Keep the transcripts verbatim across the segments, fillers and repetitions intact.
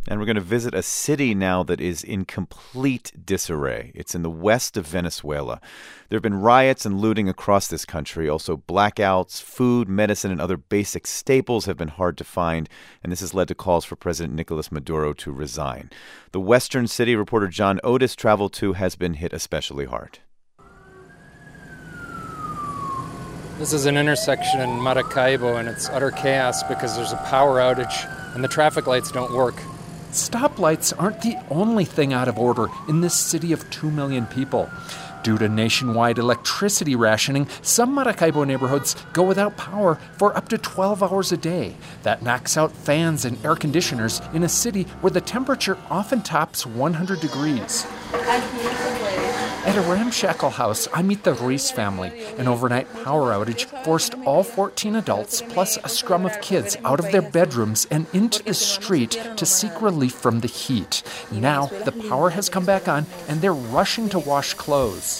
And we're going to visit a city now that is in complete disarray. It's in the west of Venezuela. There have been riots and looting across this country. Also, blackouts, food, medicine, and other basic staples have been hard to find. And this has led to calls for President Nicolas Maduro to resign. The western city reporter John Otis traveled to has been hit especially hard. This is an intersection in Maracaibo, and it's utter chaos because there's a power outage and the traffic lights don't work. Stoplights aren't the only thing out of order in this city of two million people. Due to nationwide electricity rationing, some Maracaibo neighborhoods go without power for up to twelve hours a day. That knocks out fans and air conditioners in a city where the temperature often tops one hundred degrees. At a ramshackle house, I meet the Ruiz family. An overnight power outage forced all fourteen adults plus a scrum of kids out of their bedrooms and into the street to seek relief from the heat. Now, the power has come back on, and they're rushing to wash clothes.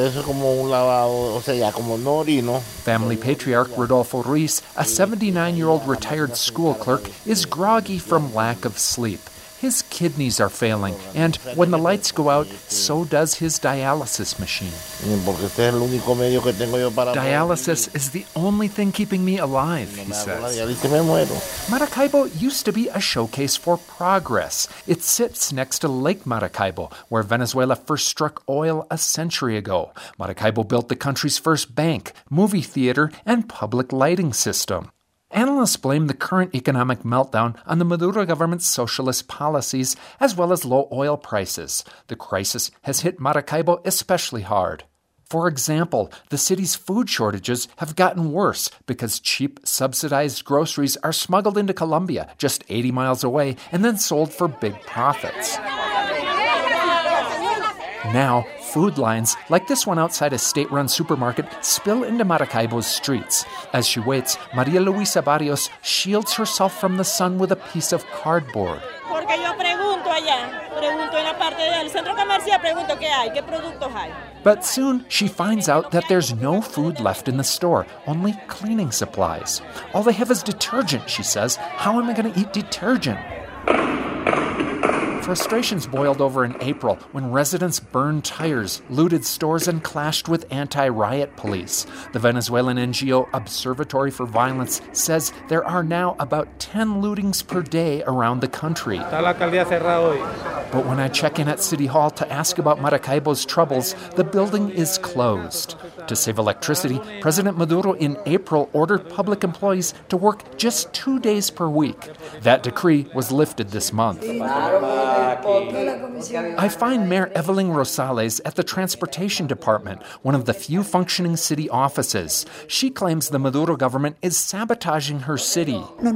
Family patriarch Rodolfo Ruiz, a seventy-nine-year-old retired school clerk, is groggy from lack of sleep. His kidneys are failing, and when the lights go out, so does his dialysis machine. Dialysis is the only thing keeping me alive, he says. Maracaibo used to be a showcase for progress. It sits next to Lake Maracaibo, where Venezuela first struck oil a century ago. Maracaibo built the country's first bank, movie theater, and public lighting system. Analysts blame the current economic meltdown on the Maduro government's socialist policies, as well as low oil prices. The crisis has hit Maracaibo especially hard. For example, the city's food shortages have gotten worse because cheap, subsidized groceries are smuggled into Colombia, just eighty miles away, and then sold for big profits. Now, food lines, like this one outside a state-run supermarket, spill into Maracaibo's streets. As she waits, Maria Luisa Barrios shields herself from the sun with a piece of cardboard. But soon, she finds out that there's no food left in the store, only cleaning supplies. All they have is detergent, she says. How am I going to eat detergent? Frustrations boiled over in April when residents burned tires, looted stores, and clashed with anti-riot police. The Venezuelan N G O Observatory for Violence says there are now about ten lootings per day around the country. But when I check in at City Hall to ask about Maracaibo's troubles, the building is closed. To save electricity, President Maduro in April ordered public employees to work just two days per week. That decree was lifted this month. I find Mayor Evelyn Rosales at the Transportation Department, one of the few functioning city offices. She claims the Maduro government is sabotaging her city.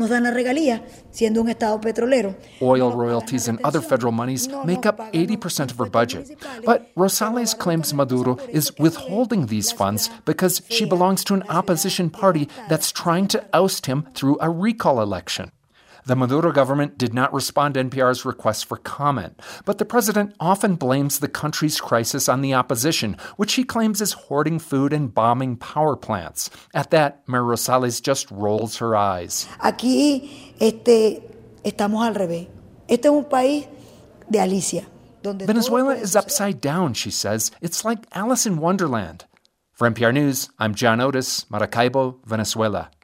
Oil royalties and other federal monies make up eighty percent of her budget. But Rosales claims Maduro is withholding these funds because she belongs to an opposition party that's trying to oust him through a recall election. The Maduro government did not respond to N P R's request for comment, but the president often blames the country's crisis on the opposition, which he claims is hoarding food and bombing power plants. At that, Mayor Rosales just rolls her eyes. Aquí este, estamos al revés. Este es un país de Alicia. Venezuela is upside down, she says. It's like Alice in Wonderland. For N P R News, I'm John Otis, Maracaibo, Venezuela.